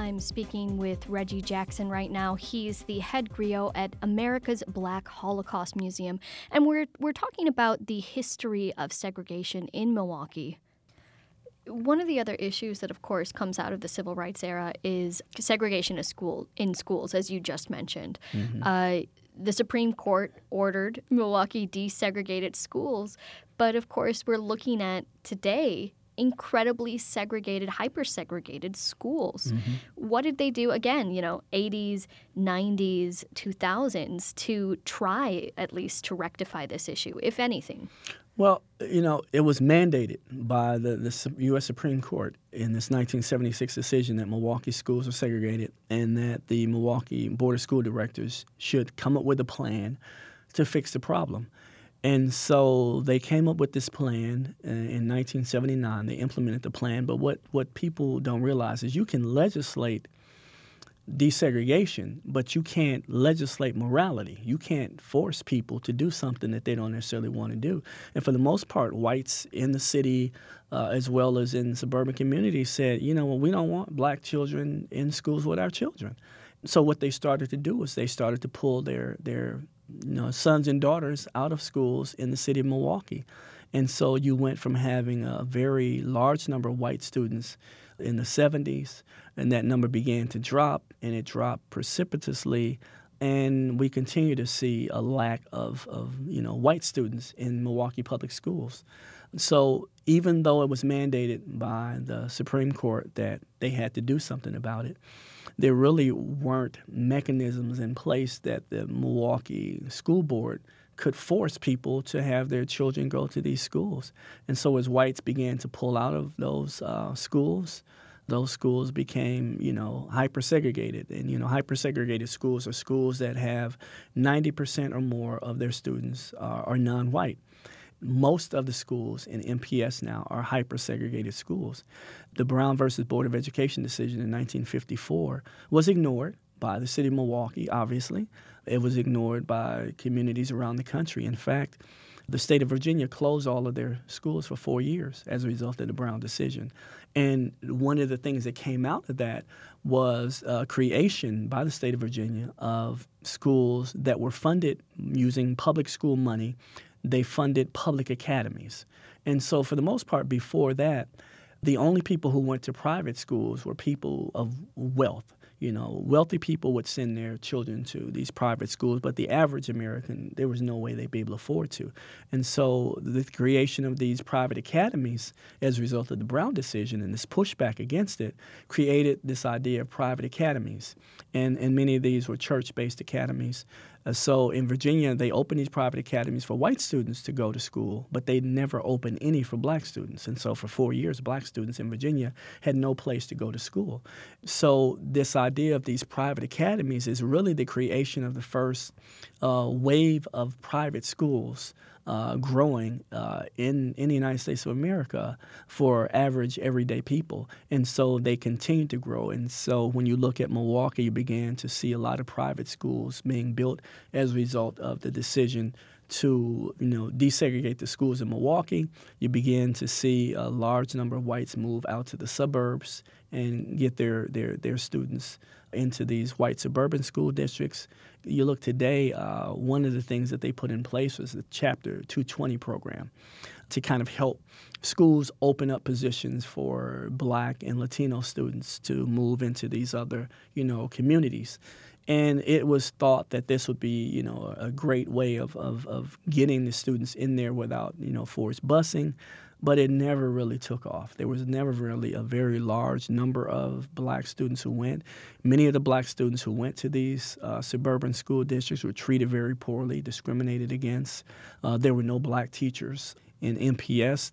I'm speaking with Reggie Jackson right now. He's the head griot at America's Black Holocaust Museum, and we're talking about the history of segregation in Milwaukee. One of the other issues that, of course, comes out of the civil rights era is segregation in schools, as you just mentioned. The Supreme Court ordered Milwaukee desegregated schools, but of course, we're looking at today incredibly segregated, hyper-segregated schools. What did they do, again, 80s, 90s, 2000s, to try at least to rectify this issue, if anything? Well, it was mandated by the U.S. Supreme Court in this 1976 decision that Milwaukee schools are segregated and that the Milwaukee Board of School Directors should come up with a plan to fix the problem. And so they came up with this plan in 1979. They implemented the plan. But what people don't realize is you can legislate desegregation, but you can't legislate morality. You can't force people to do something that they don't necessarily want to do. And for the most part, whites in the city as well as in suburban communities said, we don't want black children in schools with our children. So what they started to do was they started to pull their sons and daughters out of schools in the city of Milwaukee. And so you went from having a very large number of white students in the 70s, and that number began to drop, and it dropped precipitously. And we continue to see a lack of white students in Milwaukee public schools. So even though it was mandated by the Supreme Court that they had to do something about it, there really weren't mechanisms in place that the Milwaukee School Board could force people to have their children go to these schools. And so as whites began to pull out of those schools became, hyper-segregated. And, hyper-segregated schools are schools that have 90% or more of their students are non-white. Most of the schools in MPS now are hyper-segregated schools. The Brown versus Board of Education decision in 1954 was ignored by the city of Milwaukee, obviously. It was ignored by communities around the country. In fact, the state of Virginia closed all of their schools for 4 years as a result of the Brown decision. And one of the things that came out of that was creation by the state of Virginia of schools that were funded using public school money. They funded public academies. And so for the most part before that, the only people who went to private schools were people of wealth. Wealthy people would send their children to these private schools, but the average American, there was no way they'd be able to afford to. And so the creation of these private academies as a result of the Brown decision and this pushback against it created this idea of private academies. And many of these were church-based academies. So in Virginia, they opened these private academies for white students to go to school, but they never opened any for black students. And so for 4 years, black students in Virginia had no place to go to school. So this idea of these private academies is really the creation of the first wave of private schools growing in the United States of America for average everyday people. And so they continue to grow. And so when you look at Milwaukee, you began to see a lot of private schools being built as a result of the decision to desegregate the schools in Milwaukee. You begin to see a large number of whites move out to the suburbs and get their students into these white suburban school districts. You look today, one of the things that they put in place was the Chapter 220 program to kind of help schools open up positions for black and Latino students to move into these other, communities. And it was thought that this would be, a great way of getting the students in there without, forced busing. But it never really took off. There was never really a very large number of black students who went. Many of the black students who went to these suburban school districts were treated very poorly, discriminated against. There were no black teachers. In MPS,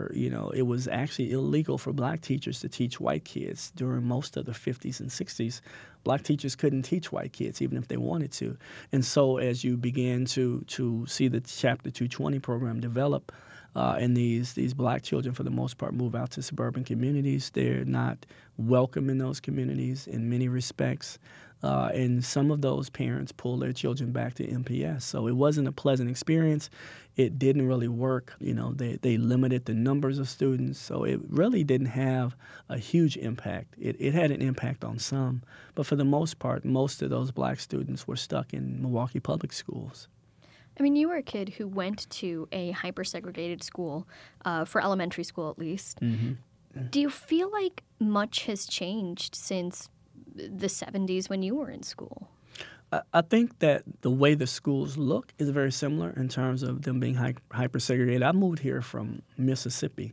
it was actually illegal for black teachers to teach white kids during most of the 50s and 60s. Black teachers couldn't teach white kids even if they wanted to. And so as you began to see the Chapter 220 program develop, And these black children, for the most part, move out to suburban communities. They're not welcome in those communities in many respects. And some of those parents pull their children back to MPS. So it wasn't a pleasant experience. It didn't really work. They limited the numbers of students. So it really didn't have a huge impact. It had an impact on some. But for the most part, most of those black students were stuck in Milwaukee public schools. I mean, you were a kid who went to a hyper-segregated school, for elementary school at least. Mm-hmm. Do you feel like much has changed since the 70s when you were in school? I think that the way the schools look is very similar in terms of them being hyper-segregated. I moved here from Mississippi,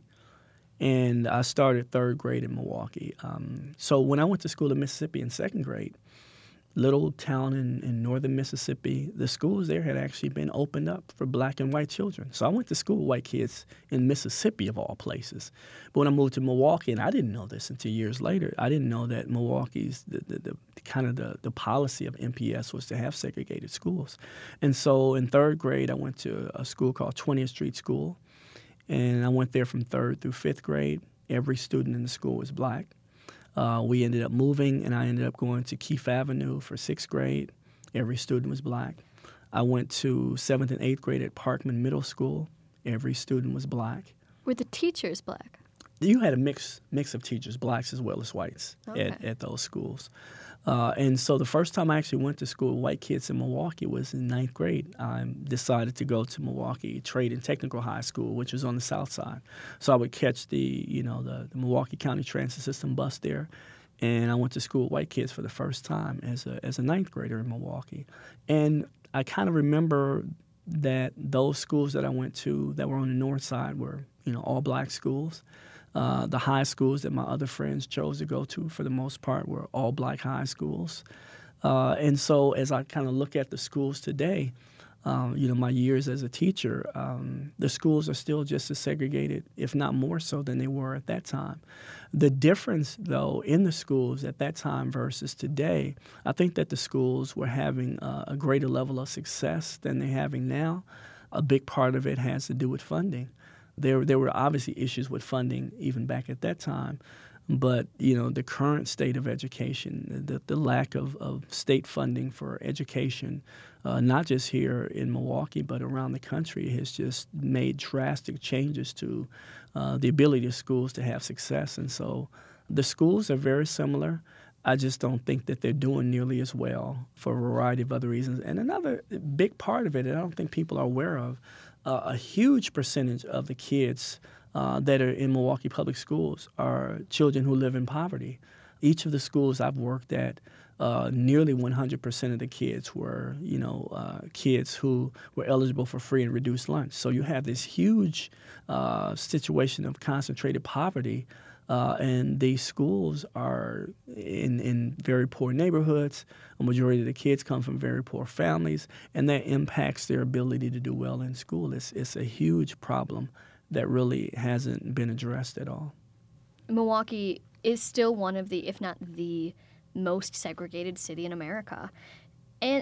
and I started third grade in Milwaukee. So when I went to school in Mississippi in second grade, little town in northern Mississippi, the schools there had actually been opened up for black and white children. So I went to school with white kids in Mississippi, of all places. But when I moved to Milwaukee, and I didn't know this until years later, I didn't know that Milwaukee's the policy of MPS was to have segregated schools. And so in third grade, I went to a school called 20th Street School, and I went there from third through fifth grade. Every student in the school was black. We ended up moving, and I ended up going to Keefe Avenue for sixth grade. Every student was black. I went to seventh and eighth grade at Parkman Middle School. Every student was black. Were the teachers black? You had a mix of teachers, blacks as well as whites, at those schools. And so the first time I actually went to school with white kids in Milwaukee was in ninth grade. I decided to go to Milwaukee Trade and Technical High School, which was on the south side. So I would catch the Milwaukee County Transit System bus there, and I went to school with white kids for the first time as a ninth grader in Milwaukee. And I kind of remember that those schools that I went to that were on the north side were all black schools. The high schools that my other friends chose to go to, for the most part, were all black high schools. And so as I kind of look at the schools today, my years as a teacher, the schools are still just as segregated, if not more so than they were at that time. The difference, though, in the schools at that time versus today, I think that the schools were having a greater level of success than they're having now. A big part of it has to do with funding. There were obviously issues with funding even back at that time, but the current state of education, the lack of state funding for education, not just here in Milwaukee but around the country, has just made drastic changes to the ability of schools to have success. And so the schools are very similar. I just don't think that they're doing nearly as well for a variety of other reasons. And another big part of it, and I don't think people are aware of, a huge percentage of the kids that are in Milwaukee public schools are children who live in poverty. Each of the schools I've worked at, nearly 100% of the kids were, kids who were eligible for free and reduced lunch. So you have this huge situation of concentrated poverty. And these schools are in very poor neighborhoods. A majority of the kids come from very poor families, and that impacts their ability to do well in school. It's a huge problem that really hasn't been addressed at all. Milwaukee is still one of the, if not the most segregated city in America. And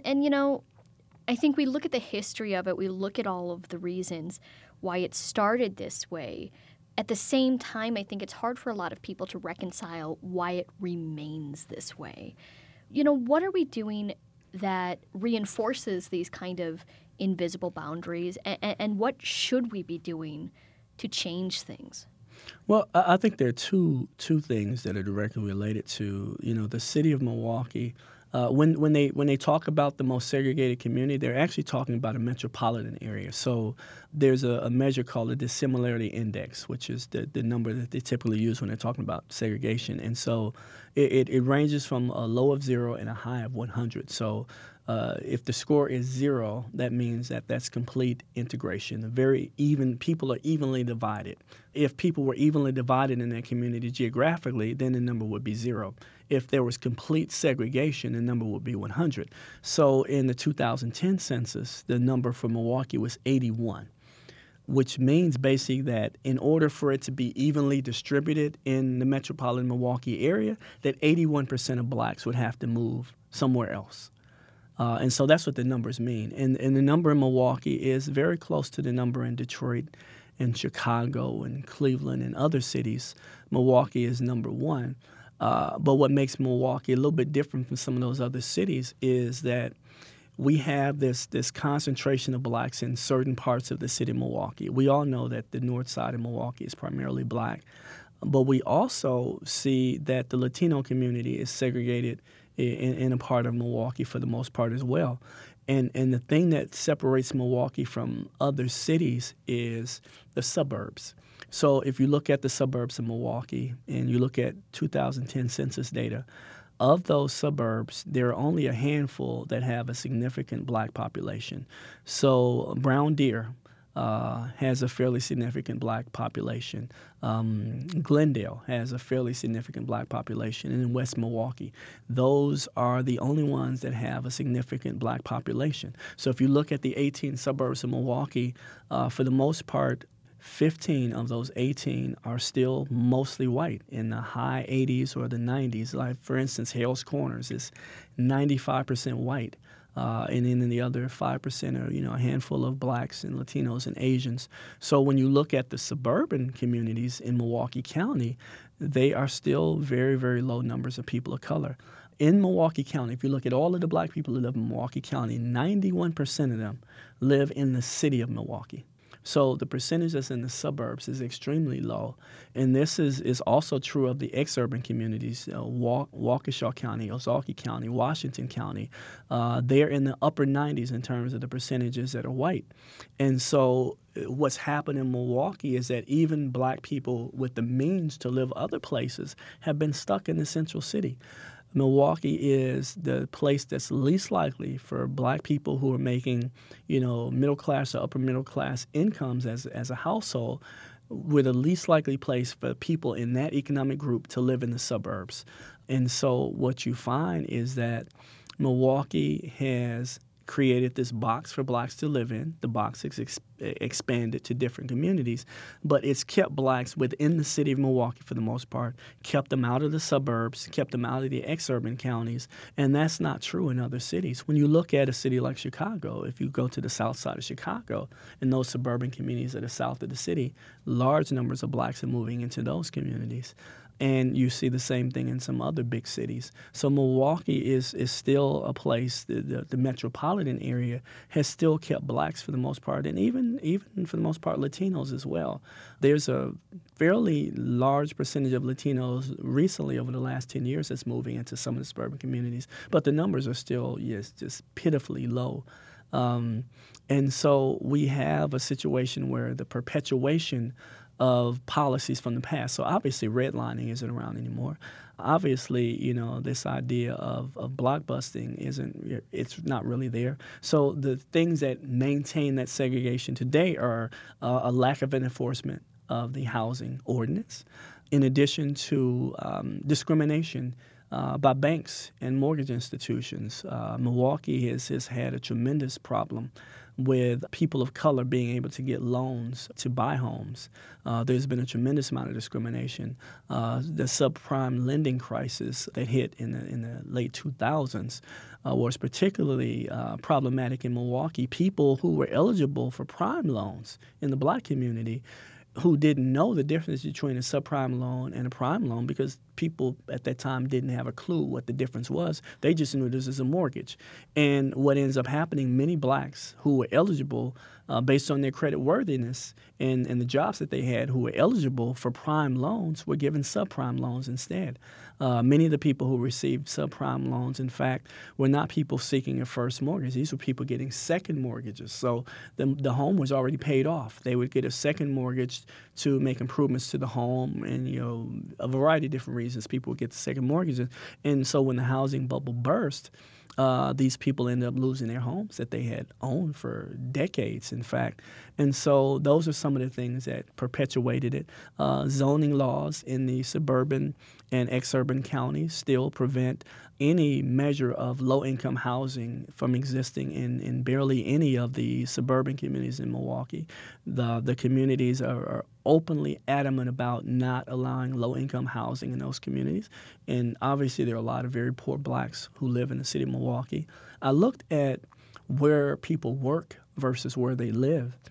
I think we look at the history of it, we look at all of the reasons why it started this way. At the same time, I think it's hard for a lot of people to reconcile why it remains this way. What are we doing that reinforces these kind of invisible boundaries, and what should we be doing to change things? Well, I think there are two things that are directly related to, the city of Milwaukee. When they talk about the most segregated community, they're actually talking about a metropolitan area. So there's a measure called the dissimilarity index, which is the number that they typically use when they're talking about segregation. And so it ranges from a low of 0 and a high of 100. So if the score is 0, that means that that's complete integration. People are evenly divided. If people were evenly divided in that community geographically, then the number would be 0. If there was complete segregation, the number would be 100. So in the 2010 census, the number for Milwaukee was 81, which means basically that in order for it to be evenly distributed in the metropolitan Milwaukee area, that 81% of blacks would have to move somewhere else. And so that's what the numbers mean. And the number in Milwaukee is very close to the number in Detroit in Chicago and Cleveland and other cities, Milwaukee is number one. But what makes Milwaukee a little bit different from some of those other cities is that we have this concentration of blacks in certain parts of the city of Milwaukee. We all know that the north side of Milwaukee is primarily black, but we also see that the Latino community is segregated in a part of Milwaukee for the most part as well. And the thing that separates Milwaukee from other cities is the suburbs. So if you look at the suburbs of Milwaukee and you look at 2010 census data, of those suburbs, there are only a handful that have a significant black population. So Brown Deer has a fairly significant black population. Glendale has a fairly significant black population. And in West Milwaukee, those are the only ones that have a significant black population. So if you look at the 18 suburbs of Milwaukee, for the most part, 15 of those 18 are still mostly white in the high 80s or the 90s. Like, for instance, Hales Corners is 95% white. And then the other 5% are, a handful of blacks and Latinos and Asians. So when you look at the suburban communities in Milwaukee County, they are still very, very low numbers of people of color. In Milwaukee County, if you look at all of the black people who live in Milwaukee County, 91% of them live in the city of Milwaukee. So the percentage that's in the suburbs is extremely low. And this is also true of the exurban communities, Waukesha County, Ozaukee County, Washington County. They're in the upper 90s in terms of the percentages that are white. And so what's happened in Milwaukee is that even black people with the means to live other places have been stuck in the central city. Milwaukee is the place that's least likely for black people who are making, middle class or upper middle class incomes as a household. We're the least likely place for people in that economic group to live in the suburbs. And so what you find is that Milwaukee has created this box for blacks to live in. The box has expanded to different communities, but it's kept blacks within the city of Milwaukee for the most part, kept them out of the suburbs, kept them out of the exurban counties, and that's not true in other cities. When you look at a city like Chicago, if you go to the south side of Chicago, in those suburban communities that are south of the city, large numbers of blacks are moving into those communities. And you see the same thing in some other big cities. So Milwaukee is still a place, the metropolitan area has still kept blacks for the most part, and even for the most part Latinos as well. There's a fairly large percentage of Latinos recently over the last 10 years that's moving into some of the suburban communities, but the numbers are still just pitifully low. And so we have a situation where the perpetuation of policies from the past. So obviously redlining isn't around anymore. Obviously, this idea of blockbusting it's not really there. So the things that maintain that segregation today are a lack of enforcement of the housing ordinance, in addition to discrimination by banks and mortgage institutions. Milwaukee has had a tremendous problem with people of color being able to get loans to buy homes. There's been a tremendous amount of discrimination. The subprime lending crisis that hit in the late 2000s was particularly problematic in Milwaukee. People who were eligible for prime loans in the black community who didn't know the difference between a subprime loan and a prime loan, because people at that time didn't have a clue what the difference was. They just knew this is a mortgage. And what ends up happening, many blacks who were eligible based on their credit worthiness and the jobs that they had, who were eligible for prime loans, were given subprime loans instead. Many of the people who received subprime loans, in fact, were not people seeking a first mortgage. These were people getting second mortgages. So the home was already paid off. They would get a second mortgage to make improvements to the home, and a variety of different reasons people would get the second mortgages. And so when the housing bubble burst, these people ended up losing their homes that they had owned for decades, in fact. And so those are some of the things that perpetuated it. Zoning laws in the suburban and exurban counties still prevent any measure of low-income housing from existing in barely any of the suburban communities in Milwaukee. The communities are openly adamant about not allowing low-income housing in those communities. And obviously there are a lot of very poor blacks who live in the city of Milwaukee. I looked at where people work versus where they live.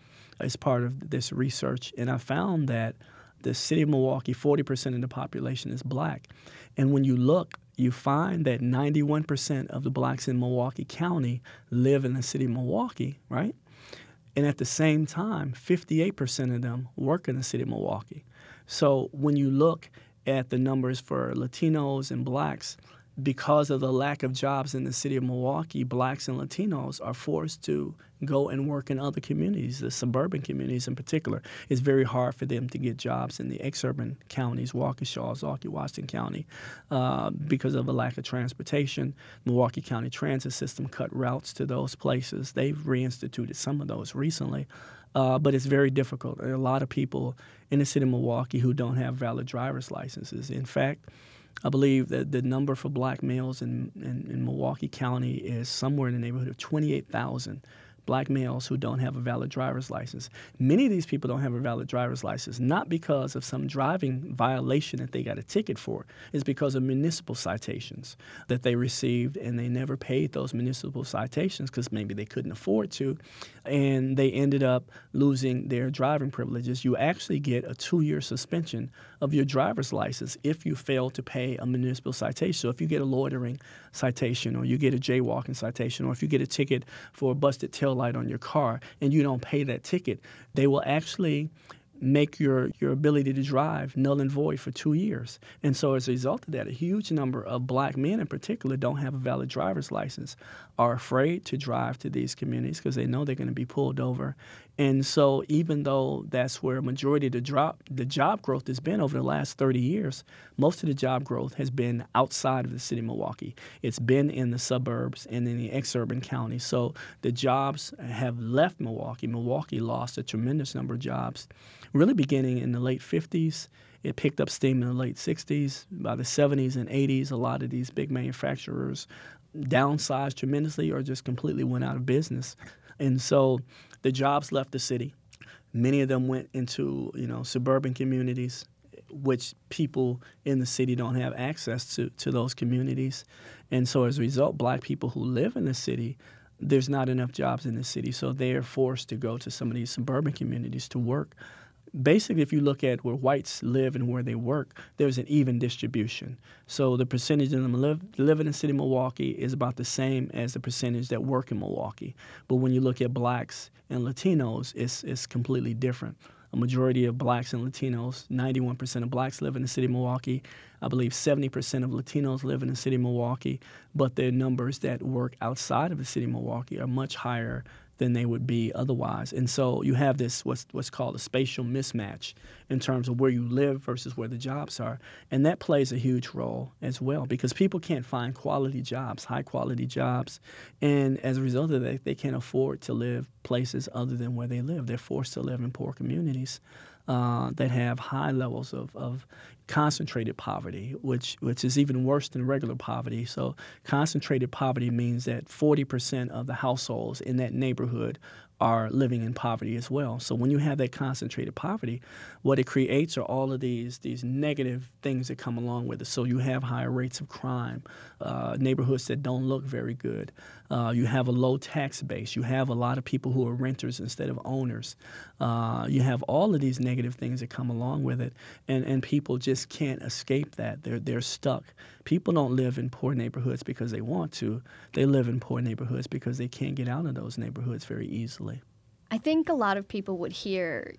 as part of this research, and I found that the city of Milwaukee, 40% of the population is black. And when you look, you find that 91% of the blacks in Milwaukee County live in the city of Milwaukee, right? And at the same time, 58% of them work in the city of Milwaukee. So when you look at the numbers for Latinos and blacks, because of the lack of jobs in the city of Milwaukee, blacks and Latinos are forced to go and work in other communities, the suburban communities in particular. It's very hard for them to get jobs in the exurban counties, Waukesha, Zalty, Washington County, because of a lack of transportation. Milwaukee County Transit System cut routes to those places. They've reinstituted some of those recently. But it's very difficult. There are a lot of people in the city of Milwaukee who don't have valid driver's licenses. In fact, I believe that the number for black males in Milwaukee County is somewhere in the neighborhood of 28,000 black males who don't have a valid driver's license. Many of these people don't have a valid driver's license, not because of some driving violation that they got a ticket for. It's because of municipal citations that they received, and they never paid those municipal citations because maybe they couldn't afford to, and they ended up losing their driving privileges. You actually get a 2-year suspension of your driver's license if you fail to pay a municipal citation. So if you get a loitering citation, or you get a jaywalking citation, or if you get a ticket for a busted tail light on your car and you don't pay that ticket, they will actually make your ability to drive null and void for 2 years. And so as a result of that, a huge number of black men in particular don't have a valid driver's license, are afraid to drive to these communities because they know they're going to be pulled over. And so even though that's where a majority of the job growth has been over the last 30 years, most of the job growth has been outside of the city of Milwaukee. It's been in the suburbs and in the exurban counties. So the jobs have left Milwaukee. Milwaukee lost a tremendous number of jobs, really beginning in the late 50s. It picked up steam in the late 60s. By the 70s and 80s, a lot of these big manufacturers downsized tremendously or just completely went out of business. And so the jobs left the city. Many of them went into, suburban communities, which people in the city don't have access to those communities. And so as a result, black people who live in the city, there's not enough jobs in the city, so they're forced to go to some of these suburban communities to work. Basically, if you look at where whites live and where they work, there's an even distribution. So the percentage of them live in the city of Milwaukee is about the same as the percentage that work in Milwaukee. But when you look at blacks and Latinos, it's completely different. A majority of blacks and Latinos, 91% of blacks live in the city of Milwaukee. I believe 70% of Latinos live in the city of Milwaukee, but their numbers that work outside of the city of Milwaukee are much higher than they would be otherwise. And so you have this what's called a spatial mismatch in terms of where you live versus where the jobs are. And that plays a huge role as well because people can't find quality jobs, high-quality jobs. And as a result of that, they can't afford to live places other than where they live. They're forced to live in poor communities that have high levels of concentrated poverty, which is even worse than regular poverty. So concentrated poverty means that 40% of the households in that neighborhood are living in poverty as well. So when you have that concentrated poverty, what it creates are all of these negative things that come along with it. So you have higher rates of crime, neighborhoods that don't look very good. You have a low tax base. You have a lot of people who are renters instead of owners. You have all of these negative things that come along with it, and people just can't escape that. They're stuck. People don't live in poor neighborhoods because they want to. They live in poor neighborhoods because they can't get out of those neighborhoods very easily. I think a lot of people would hear,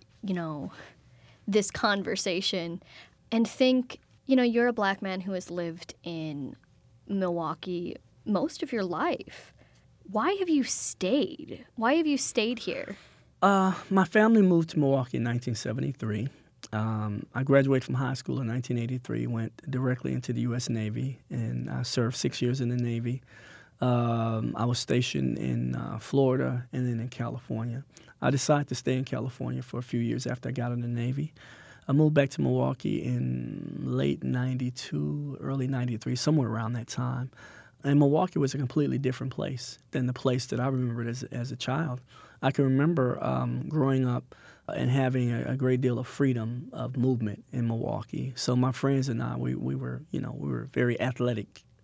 this conversation and think, you're a black man who has lived in Milwaukee most of your life. Why have you stayed? Why have you stayed here? My family moved to Milwaukee in 1973. I graduated from high school in 1983, went directly into the U.S. Navy, and I served 6 years in the Navy. I was stationed in Florida and then in California. I decided to stay in California for a few years after I got out of the Navy. I moved back to Milwaukee in late 92, early 93, somewhere around that time. And Milwaukee was a completely different place than the place that I remembered as a child. I can remember growing up and having a great deal of freedom of movement in Milwaukee. So my friends and I, we were very athletic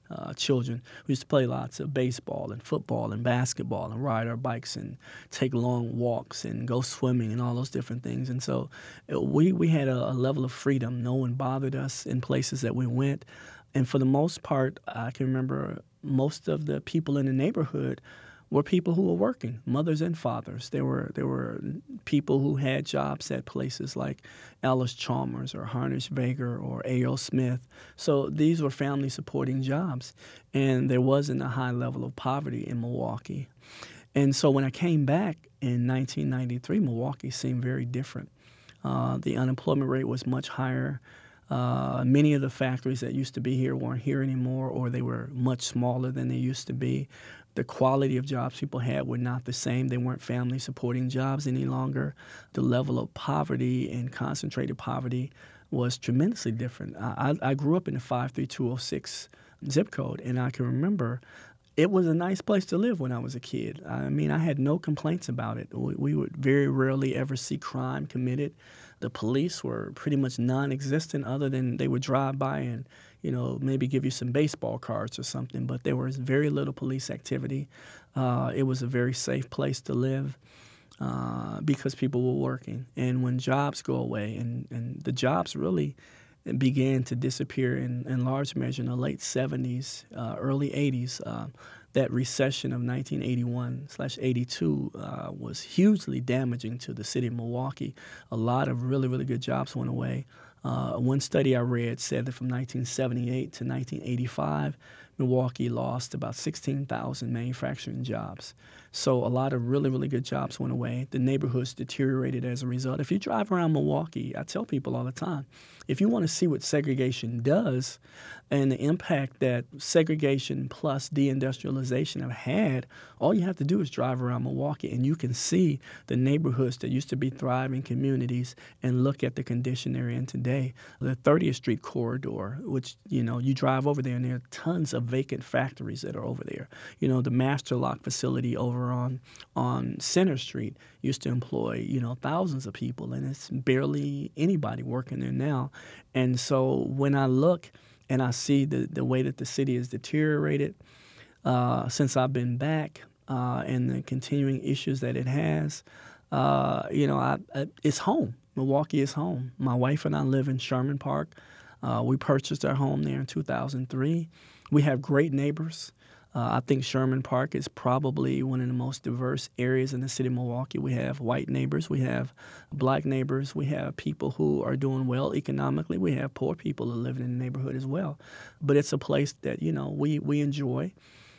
children. We used to play lots of baseball and football and basketball and ride our bikes and take long walks and go swimming and all those different things. And so we had a level of freedom. No one bothered us in places that we went. And for the most part, I can remember most of the people in the neighborhood were people who were working, mothers and fathers. There were people who had jobs at places like Allis-Chalmers or Harnisch-Veger or A.O. Smith. So these were family-supporting jobs, and there wasn't a high level of poverty in Milwaukee. And so when I came back in 1993, Milwaukee seemed very different. The unemployment rate was much higher. Many of the factories that used to be here weren't here anymore, or they were much smaller than they used to be. The quality of jobs people had were not the same. They weren't family-supporting jobs any longer. The level of poverty and concentrated poverty was tremendously different. I grew up in the 53206 zip code, and I can remember it was a nice place to live when I was a kid. I mean, I had no complaints about it. We would very rarely ever see crime committed. The police were pretty much non-existent, other than they would drive by and, maybe give you some baseball cards or something. But there was very little police activity. It was a very safe place to live because people were working. And when jobs go away, and the jobs really began to disappear in large measure in the late 70s, early 80s. That recession of 1981/82 was hugely damaging to the city of Milwaukee. A lot of really, really good jobs went away. One study I read said that from 1978 to 1985, Milwaukee lost about 16,000 manufacturing jobs. So a lot of really, really good jobs went away. The neighborhoods deteriorated as a result. If you drive around Milwaukee, I tell people all the time, if you want to see what segregation does and the impact that segregation plus deindustrialization have had, all you have to do is drive around Milwaukee and you can see the neighborhoods that used to be thriving communities and look at the condition they're in today. The 30th Street corridor, which, you drive over there and there are tons of vacant factories that are over there. The Master Lock facility over on Center Street used to employ, thousands of people, and it's barely anybody working there now. And so when I look and I see the way that the city has deteriorated since I've been back and the continuing issues that it has, it's home. Milwaukee is home. My wife and I live in Sherman Park. We purchased our home there in 2003. We have great neighbors. I think Sherman Park is probably one of the most diverse areas in the city of Milwaukee. We have white neighbors. We have black neighbors. We have people who are doing well economically. We have poor people who live in the neighborhood as well. But it's a place that, we enjoy.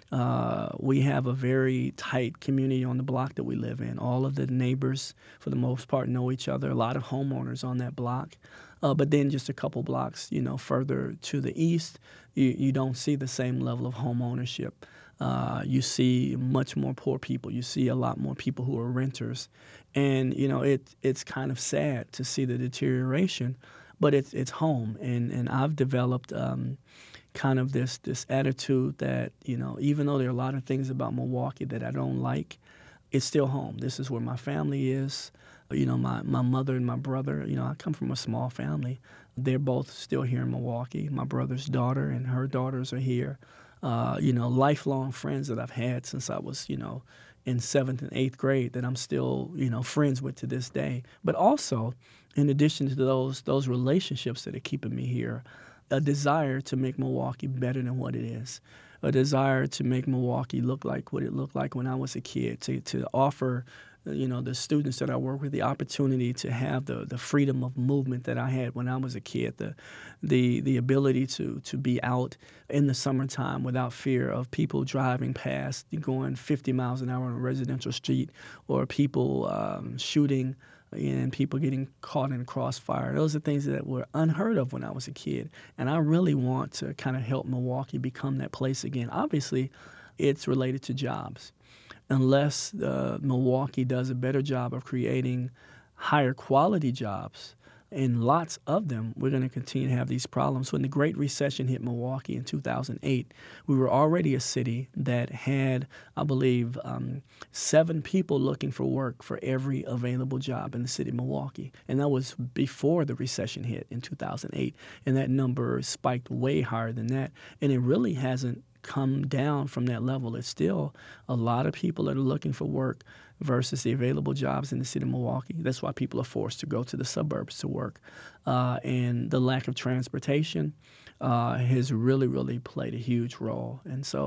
We have a very tight community on the block that we live in. All of the neighbors, for the most part, know each other. A lot of homeowners on that block. But then just a couple blocks, further to the east, you don't see the same level of home ownership. You see much more poor people. You see a lot more people who are renters. And, it's kind of sad to see the deterioration, but it's home. And I've developed kind of this attitude that, even though there are a lot of things about Milwaukee that I don't like, it's still home. This is where my family is. My mother and my brother, I come from a small family. They're both still here in Milwaukee. My brother's daughter and her daughters are here. Lifelong friends that I've had since I was, in 7th and 8th grade that I'm still, friends with to this day. But also, in addition to those relationships that are keeping me here, a desire to make Milwaukee better than what it is. A desire to make Milwaukee look like what it looked like when I was a kid, to offer the students that I work with the opportunity to have the freedom of movement that I had when I was a kid, the ability to be out in the summertime without fear of people driving past, going 50 miles an hour on a residential street, or people shooting and people getting caught in a crossfire. Those are things that were unheard of when I was a kid. And I really want to kind of help Milwaukee become that place again. Obviously, it's related to jobs. Unless Milwaukee does a better job of creating higher quality jobs, and lots of them, we're going to continue to have these problems. When the Great Recession hit Milwaukee in 2008, we were already a city that had, I believe, 7 people looking for work for every available job in the city of Milwaukee. And that was before the recession hit in 2008. And that number spiked way higher than that. And it really hasn't come down from that level. It's still a lot of people that are looking for work versus the available jobs in the city of Milwaukee. That's why people are forced to go to the suburbs to work. And the lack of transportation has really, really played a huge role. And so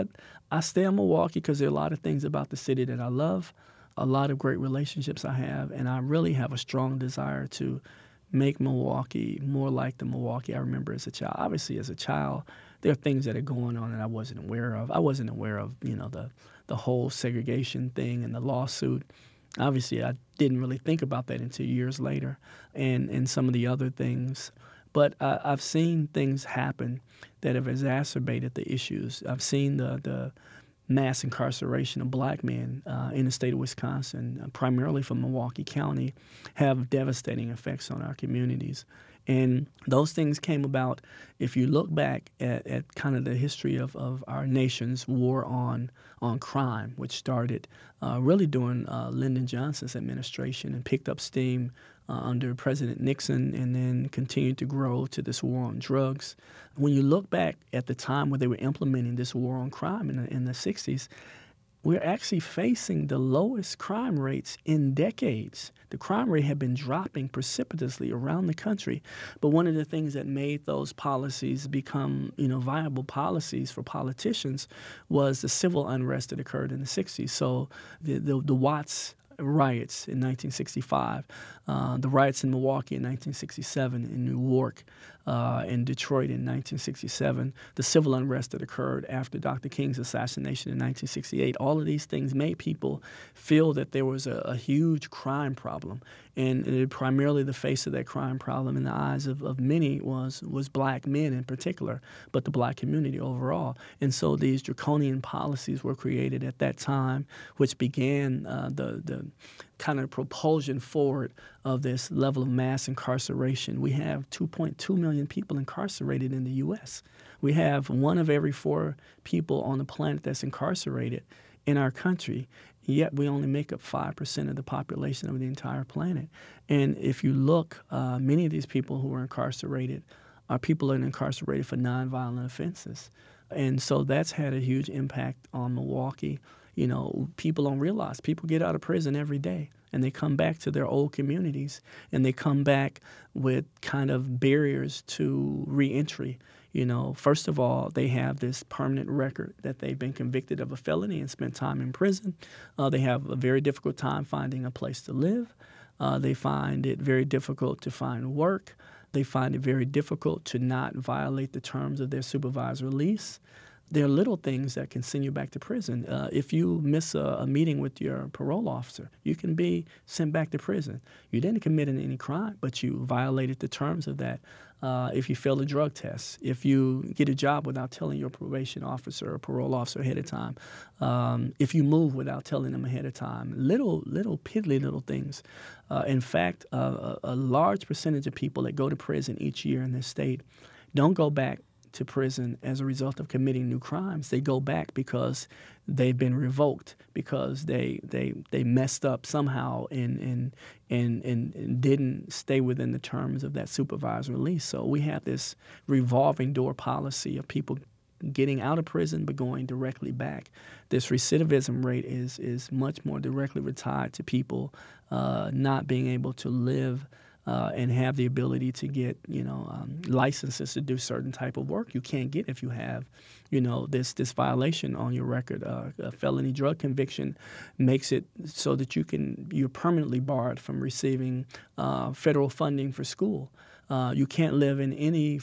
I stay in Milwaukee because there are a lot of things about the city that I love, a lot of great relationships I have, and I really have a strong desire to make Milwaukee more like the Milwaukee I remember as a child. Obviously, as a child, there are things that are going on that I wasn't aware of. I wasn't aware of, the whole segregation thing and the lawsuit. Obviously, I didn't really think about that until years later and some of the other things. But I've seen things happen that have exacerbated the issues. I've seen the mass incarceration of black men in the state of Wisconsin, primarily from Milwaukee County, have devastating effects on our communities. And those things came about, if you look back at kind of the history of our nation's war on crime, which started really during Lyndon Johnson's administration and picked up steam under President Nixon and then continued to grow to this war on drugs. When you look back at the time where they were implementing this war on crime in the 60s, we're actually facing the lowest crime rates in decades. The crime rate had been dropping precipitously around the country. But one of the things that made those policies become, viable policies for politicians was the civil unrest that occurred in the 60s. So the Watts riots in 1965, the riots in Milwaukee in 1967, in New York, in Detroit in 1967, the civil unrest that occurred after Dr. King's assassination in 1968. All of these things made people feel that there was a huge crime problem. And primarily the face of that crime problem in the eyes of many was black men in particular, but the black community overall. And so these draconian policies were created at that time, which began the kind of propulsion forward of this level of mass incarceration. We have 2.2 million people incarcerated in the U.S. We have 1 of every 4 people on the planet that's incarcerated in our country, yet we only make up 5% of the population of the entire planet. And if you look, many of these people who are incarcerated are people that are incarcerated for nonviolent offenses. And so that's had a huge impact on Milwaukee. People don't realize people get out of prison every day and they come back to their old communities and they come back with kind of barriers to reentry. First of all, they have this permanent record that they've been convicted of a felony and spent time in prison. They have a very difficult time finding a place to live. They find it very difficult to find work. They find it very difficult to not violate the terms of their supervised release. There are little things that can send you back to prison. If you miss a meeting with your parole officer, you can be sent back to prison. You didn't commit any crime, but you violated the terms of that. If you fail a drug test, if you get a job without telling your probation officer or parole officer ahead of time, if you move without telling them ahead of time, little piddly little things. In fact, a large percentage of people that go to prison each year in this state don't go back to prison as a result of committing new crimes. They go back because they've been revoked, because they messed up somehow and didn't stay within the terms of that supervised release. So we have this revolving door policy of people getting out of prison but going directly back. This recidivism rate is much more directly tied to people not being able to live and have the ability to get, licenses to do certain type of work you can't get if you have, this violation on your record. A felony drug conviction makes it so that you're permanently barred from receiving federal funding for school. You can't live in any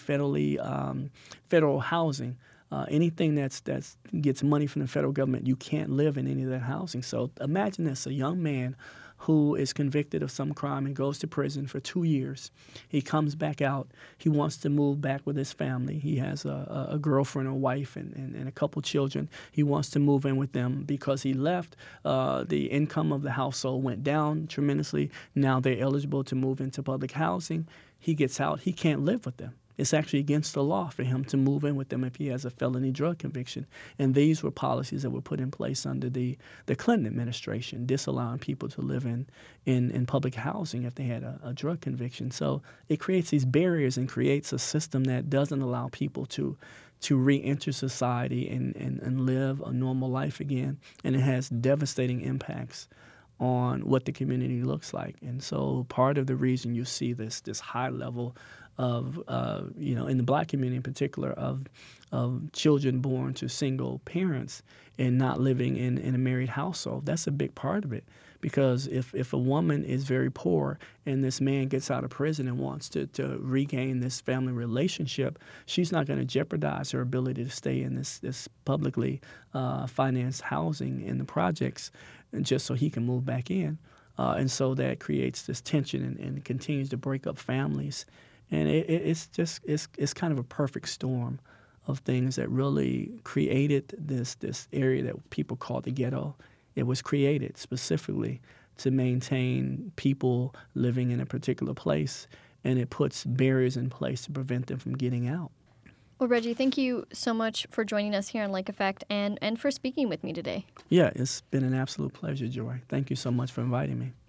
federal housing. Anything that's gets money from the federal government, you can't live in any of that housing. So imagine this: a young man who is convicted of some crime and goes to prison for 2 years. He comes back out. He wants to move back with his family. He has a girlfriend, a wife, and a couple children. He wants to move in with them because he left. The income of the household went down tremendously. Now they're eligible to move into public housing. He gets out. He can't live with them. It's actually against the law for him to move in with them if he has a felony drug conviction. And these were policies that were put in place under the Clinton administration, disallowing people to live in public housing if they had a drug conviction. So it creates these barriers and creates a system that doesn't allow people to re-enter society and live a normal life again. And it has devastating impacts on what the community looks like. And so part of the reason you see this high level of, in the black community in particular, of children born to single parents and not living in a married household, that's a big part of it. Because if a woman is very poor and this man gets out of prison and wants to regain this family relationship, she's not going to jeopardize her ability to stay in this publicly financed housing in the projects just so he can move back in. And so that creates this tension and continues to break up families. And it's kind of a perfect storm of things that really created this area that people call the ghetto. It was created specifically to maintain people living in a particular place, and it puts barriers in place to prevent them from getting out. Well, Reggie, thank you so much for joining us here on Lake Effect and for speaking with me today. Yeah, it's been an absolute pleasure, Joy. Thank you so much for inviting me.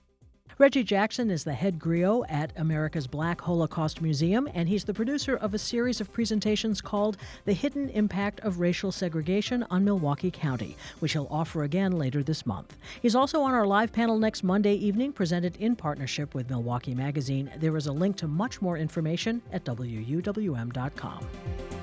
Reggie Jackson is the head griot at America's Black Holocaust Museum, and he's the producer of a series of presentations called The Hidden Impact of Racial Segregation on Milwaukee County, which he'll offer again later this month. He's also on our live panel next Monday evening, presented in partnership with Milwaukee Magazine. There is a link to much more information at WUWM.com.